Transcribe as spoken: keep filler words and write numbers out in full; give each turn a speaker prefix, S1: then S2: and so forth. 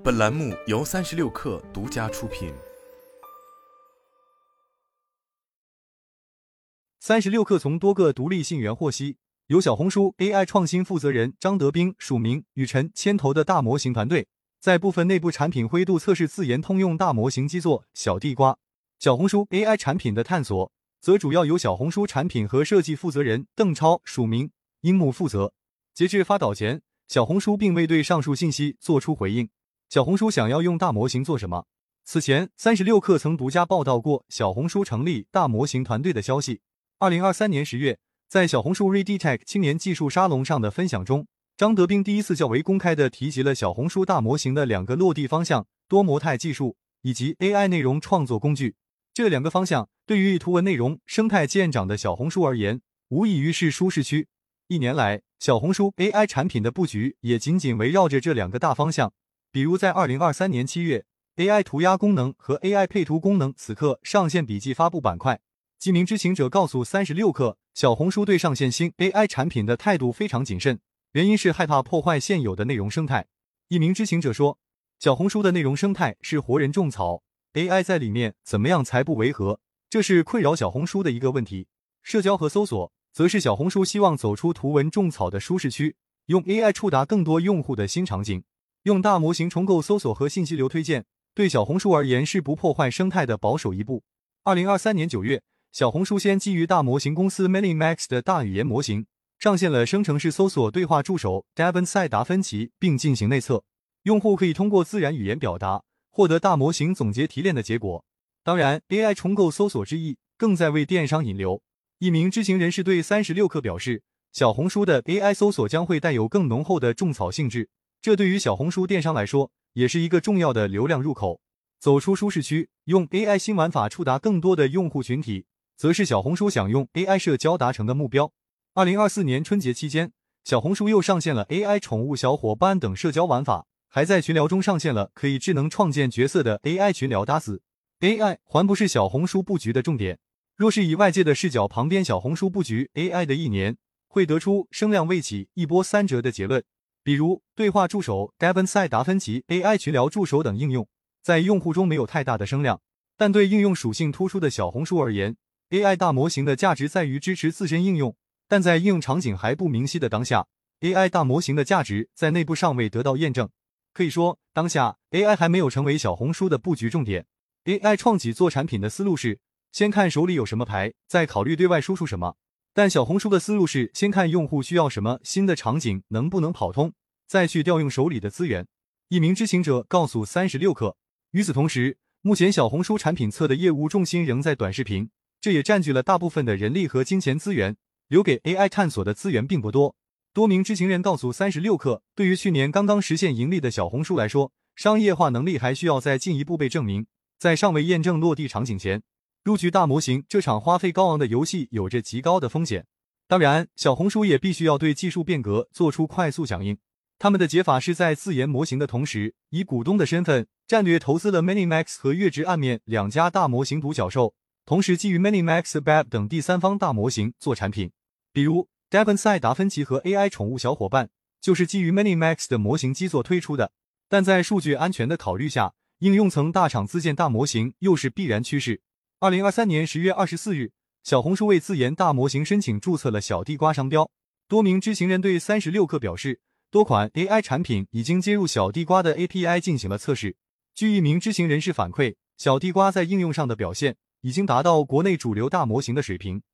S1: 本栏目由三十六氪独家出品。
S2: 三十六氪从多个独立信源获悉，由小红书 A I 创新负责人张德斌、署名、宇晨牵头的大模型团队，在部分内部产品灰度测试自研通用大模型基座小地瓜。小红书 A I 产品的探索，则主要由小红书产品和设计负责人邓超、署名、樱木负责。截至发稿前，小红书并未对上述信息做出回应。小红书想要用大模型做什么？此前，三十六氪曾独家报道过小红书成立大模型团队的消息。二零二三年十月，在小红书 ReadyTech 青年技术沙龙上的分享中，张德斌第一次较为公开地提及了小红书大模型的两个落地方向：多模态技术以及 A I 内容创作工具。这两个方向对于图文内容生态见长的小红书而言，无异于是舒适区。一年来，小红书 A I 产品的布局也紧紧围绕着这两个大方向。比如在二零二三年七月 ，A I 涂鸦功能和 A I 配图功能此刻上线笔记发布板块。几名知情者告诉三十六氪，小红书对上线新 A I 产品的态度非常谨慎，原因是害怕破坏现有的内容生态。一名知情者说，小红书的内容生态是活人种草 ，A I 在里面怎么样才不违和？这是困扰小红书的一个问题。社交和搜索，则是小红书希望走出图文种草的舒适区，用 A I 触达更多用户的新场景。用大模型重构搜索和信息流推荐，对小红书而言是不破坏生态的保守一步。二零二三年九月，小红书先基于大模型公司 Minimax 的大语言模型，上线了生成式搜索对话助手 Devon 赛达芬奇，并进行内测。用户可以通过自然语言表达，获得大模型总结提炼的结果。当然 ，A I 重构搜索之意，更在为电商引流。一名知情人士对三十六氪表示，小红书的 A I 搜索将会带有更浓厚的种草性质。这对于小红书电商来说，也是一个重要的流量入口。走出舒适区，用 A I 新玩法触达更多的用户群体，则是小红书想用 A I 社交达成的目标。二零二四年春节期间，小红书又上线了 A I 宠物小伙伴等社交玩法，还在群聊中上线了可以智能创建角色的 A I 群聊搭子。A I 还不是小红书布局的重点。若是以外界的视角旁边小红书布局 A I 的一年，会得出声量未起一波三折的结论。比如对话助手 Devon 赛达芬奇 A I 群聊助手等应用，在用户中没有太大的声量，但对应用属性突出的小红书而言， A I 大模型的价值在于支持自身应用，但在应用场景还不明晰的当下， A I 大模型的价值在内部尚未得到验证。可以说，当下 A I 还没有成为小红书的布局重点。 A I 创己做产品的思路是先看手里有什么牌，再考虑对外输出什么。但小红书的思路是先看用户需要什么，新的场景能不能跑通，再去调用手里的资源。一名知情者告诉三十六氪，与此同时，目前小红书产品侧的业务重心仍在短视频，这也占据了大部分的人力和金钱资源，留给 A I 探索的资源并不多。多名知情人告诉三十六氪，对于去年刚刚实现盈利的小红书来说，商业化能力还需要再进一步被证明，在尚未验证落地场景前，入局大模型这场花费高昂的游戏有着极高的风险。当然，小红书也必须要对技术变革做出快速响应。他们的解法是在自研模型的同时，以股东的身份战略投资了 Minimax 和月值暗面两家大模型独角兽，同时基于 Minimax、Bab 等第三方大模型做产品。比如 Devon 赛达芬奇和 A I 宠物小伙伴就是基于 Minimax 的模型基座推出的，但在数据安全的考虑下，应用层大厂自建大模型又是必然趋势。二零二三年十月二十四日，小红书为自研大模型申请注册了小地瓜商标。多名知情人对三十六氪表示，多款 A I 产品已经接入小地瓜的 A P I 进行了测试。据一名知情人士反馈，小地瓜在应用上的表现已经达到国内主流大模型的水平。